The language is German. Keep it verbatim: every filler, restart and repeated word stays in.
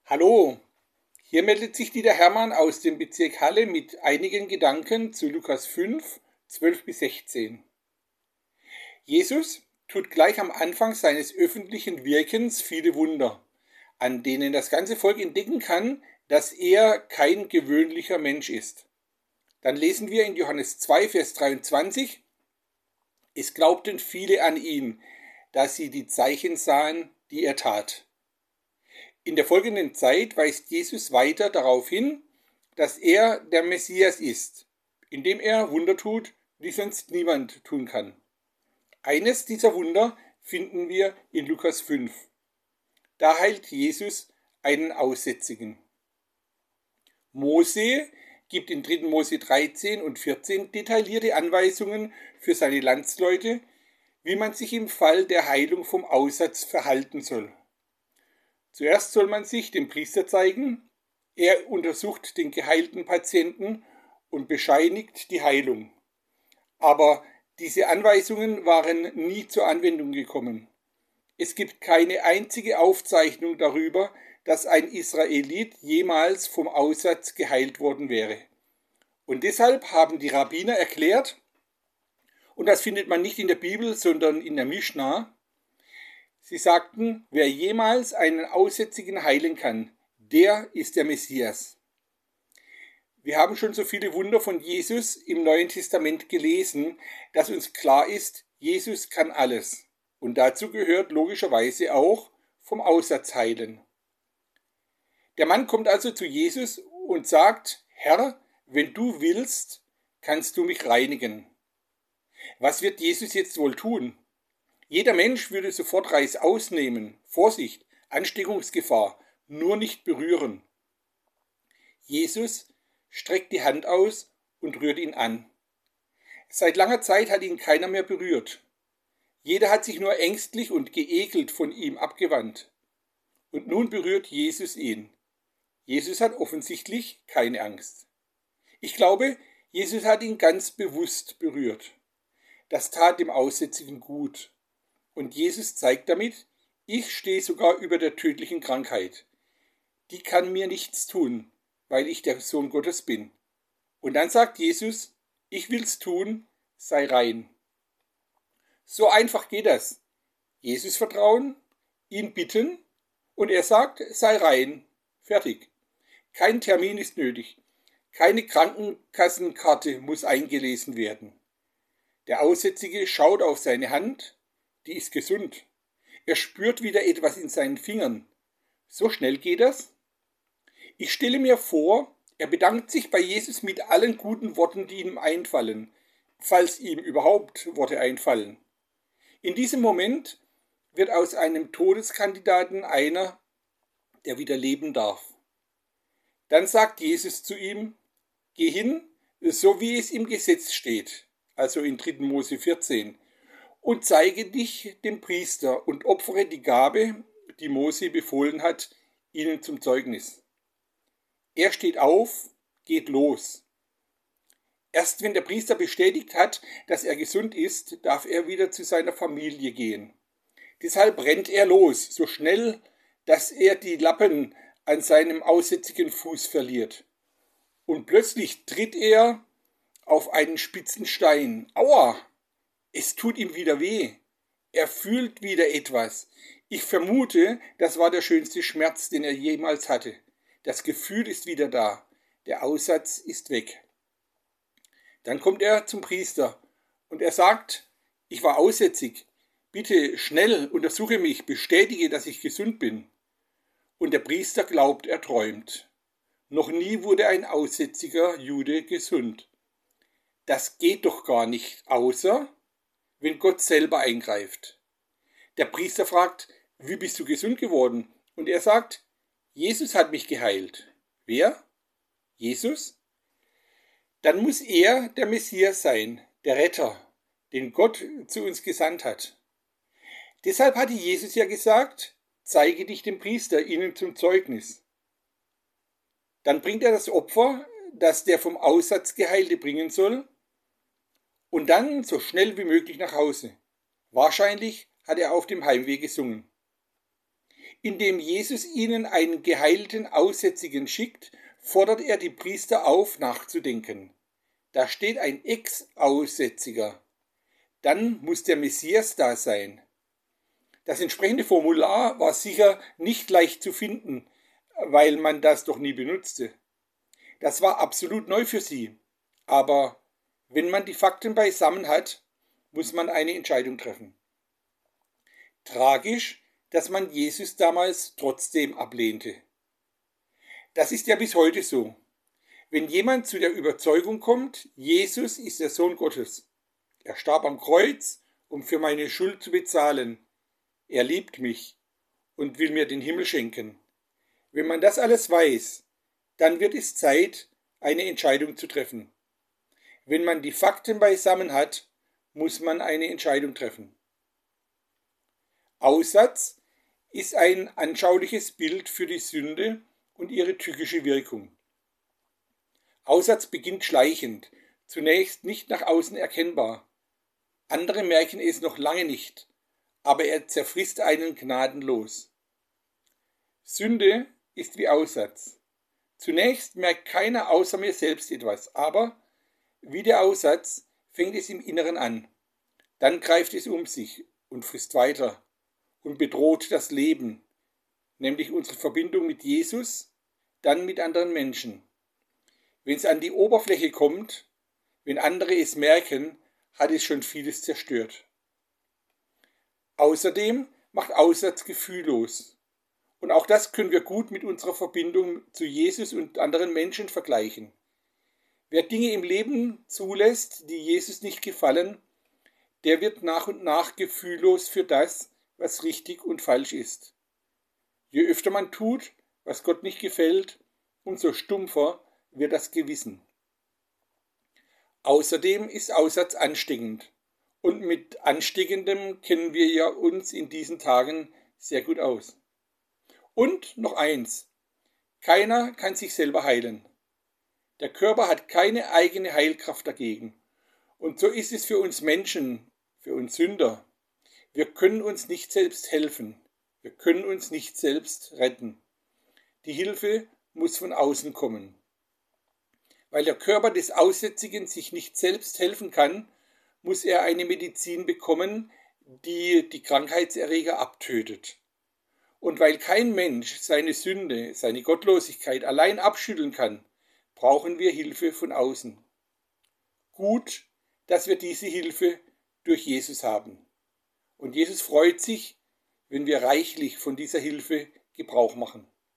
Hallo, hier meldet sich Dieter Hermann aus dem Bezirk Halle mit einigen Gedanken zu Lukas fünf, zwölf bis sechzehn. Jesus tut gleich am Anfang seines öffentlichen Wirkens viele Wunder, an denen das ganze Volk entdecken kann, dass er kein gewöhnlicher Mensch ist. Dann lesen wir in Johannes zwei, Vers dreiundzwanzig: Es glaubten viele an ihn, da sie die Zeichen sahen, die er tat. In der folgenden Zeit weist Jesus weiter darauf hin, dass er der Messias ist, indem er Wunder tut, die sonst niemand tun kann. Eines dieser Wunder finden wir in Lukas fünf. Da heilt Jesus einen Aussätzigen. Mose gibt in dritten Mose dreizehn und vierzehn detaillierte Anweisungen für seine Landsleute, wie man sich im Fall der Heilung vom Aussatz verhalten soll. Zuerst soll man sich dem Priester zeigen, er untersucht den geheilten Patienten und bescheinigt die Heilung. Aber diese Anweisungen waren nie zur Anwendung gekommen. Es gibt keine einzige Aufzeichnung darüber, dass ein Israelit jemals vom Aussatz geheilt worden wäre. Und deshalb haben die Rabbiner erklärt, und das findet man nicht in der Bibel, sondern in der Mischna, sie sagten, wer jemals einen Aussätzigen heilen kann, der ist der Messias. Wir haben schon so viele Wunder von Jesus im Neuen Testament gelesen, dass uns klar ist, Jesus kann alles. Und dazu gehört logischerweise auch vom Aussatz heilen. Der Mann kommt also zu Jesus und sagt: Herr, wenn du willst, kannst du mich reinigen. Was wird Jesus jetzt wohl tun? Jeder Mensch würde sofort Reißaus nehmen. Vorsicht, Ansteckungsgefahr, nur nicht berühren. Jesus streckt die Hand aus und rührt ihn an. Seit langer Zeit hat ihn keiner mehr berührt. Jeder hat sich nur ängstlich und geekelt von ihm abgewandt. Und nun berührt Jesus ihn. Jesus hat offensichtlich keine Angst. Ich glaube, Jesus hat ihn ganz bewusst berührt. Das tat dem Aussätzigen gut. Und Jesus zeigt damit, ich stehe sogar über der tödlichen Krankheit. Die kann mir nichts tun, weil ich der Sohn Gottes bin. Und dann sagt Jesus, ich will's tun, sei rein. So einfach geht das. Jesus vertrauen, ihn bitten und er sagt, sei rein. Fertig. Kein Termin ist nötig. Keine Krankenkassenkarte muss eingelesen werden. Der Aussätzige schaut auf seine Hand. Die ist gesund. Er spürt wieder etwas in seinen Fingern. So schnell geht das? Ich stelle mir vor, er bedankt sich bei Jesus mit allen guten Worten, die ihm einfallen, falls ihm überhaupt Worte einfallen. In diesem Moment wird aus einem Todeskandidaten einer, der wieder leben darf. Dann sagt Jesus zu ihm, geh hin, so wie es im Gesetz steht, also in dritten Mose vierzehn. Und zeige dich dem Priester und opfere die Gabe, die Mose befohlen hat, ihnen zum Zeugnis. Er steht auf, geht los. Erst wenn der Priester bestätigt hat, dass er gesund ist, darf er wieder zu seiner Familie gehen. Deshalb rennt er los, so schnell, dass er die Lappen an seinem aussätzigen Fuß verliert. Und plötzlich tritt er auf einen spitzen Stein. Aua! Es tut ihm wieder weh. Er fühlt wieder etwas. Ich vermute, das war der schönste Schmerz, den er jemals hatte. Das Gefühl ist wieder da. Der Aussatz ist weg. Dann kommt er zum Priester und er sagt, ich war aussätzig. Bitte schnell untersuche mich, bestätige, dass ich gesund bin. Und der Priester glaubt, er träumt. Noch nie wurde ein aussätziger Jude gesund. Das geht doch gar nicht, außer wenn Gott selber eingreift. Der Priester fragt, wie bist du gesund geworden? Und er sagt, Jesus hat mich geheilt. Wer? Jesus? Dann muss er der Messias sein, der Retter, den Gott zu uns gesandt hat. Deshalb hatte Jesus ja gesagt, zeige dich dem Priester, ihnen zum Zeugnis. Dann bringt er das Opfer, das der vom Aussatz Geheilte bringen soll, und dann so schnell wie möglich nach Hause. Wahrscheinlich hat er auf dem Heimweg gesungen. Indem Jesus ihnen einen geheilten Aussätzigen schickt, fordert er die Priester auf, nachzudenken. Da steht ein Ex-Aussätziger. Dann muss der Messias da sein. Das entsprechende Formular war sicher nicht leicht zu finden, weil man das doch nie benutzte. Das war absolut neu für sie. Aber wenn man die Fakten beisammen hat, muss man eine Entscheidung treffen. Tragisch, dass man Jesus damals trotzdem ablehnte. Das ist ja bis heute so. Wenn jemand zu der Überzeugung kommt, Jesus ist der Sohn Gottes, er starb am Kreuz, um für meine Schuld zu bezahlen, er liebt mich und will mir den Himmel schenken. Wenn man das alles weiß, dann wird es Zeit, eine Entscheidung zu treffen. Wenn man die Fakten beisammen hat, muss man eine Entscheidung treffen. Aussatz ist ein anschauliches Bild für die Sünde und ihre tückische Wirkung. Aussatz beginnt schleichend, zunächst nicht nach außen erkennbar. Andere merken es noch lange nicht, aber er zerfrisst einen gnadenlos. Sünde ist wie Aussatz. Zunächst merkt keiner außer mir selbst etwas, aber wie der Aussatz fängt es im Inneren an. Dann greift es um sich und frisst weiter und bedroht das Leben, nämlich unsere Verbindung mit Jesus, dann mit anderen Menschen. Wenn es an die Oberfläche kommt, wenn andere es merken, hat es schon vieles zerstört. Außerdem macht Aussatz gefühllos. Und auch das können wir gut mit unserer Verbindung zu Jesus und anderen Menschen vergleichen. Wer Dinge im Leben zulässt, die Jesus nicht gefallen, der wird nach und nach gefühllos für das, was richtig und falsch ist. Je öfter man tut, was Gott nicht gefällt, umso stumpfer wird das Gewissen. Außerdem ist Aussatz ansteckend. Und mit Ansteckendem kennen wir ja uns in diesen Tagen sehr gut aus. Und noch eins: Keiner kann sich selber heilen. Der Körper hat keine eigene Heilkraft dagegen. Und so ist es für uns Menschen, für uns Sünder. Wir können uns nicht selbst helfen. Wir können uns nicht selbst retten. Die Hilfe muss von außen kommen. Weil der Körper des Aussätzigen sich nicht selbst helfen kann, muss er eine Medizin bekommen, die die Krankheitserreger abtötet. Und weil kein Mensch seine Sünde, seine Gottlosigkeit allein abschütteln kann, brauchen wir Hilfe von außen. Gut, dass wir diese Hilfe durch Jesus haben. Und Jesus freut sich, wenn wir reichlich von dieser Hilfe Gebrauch machen.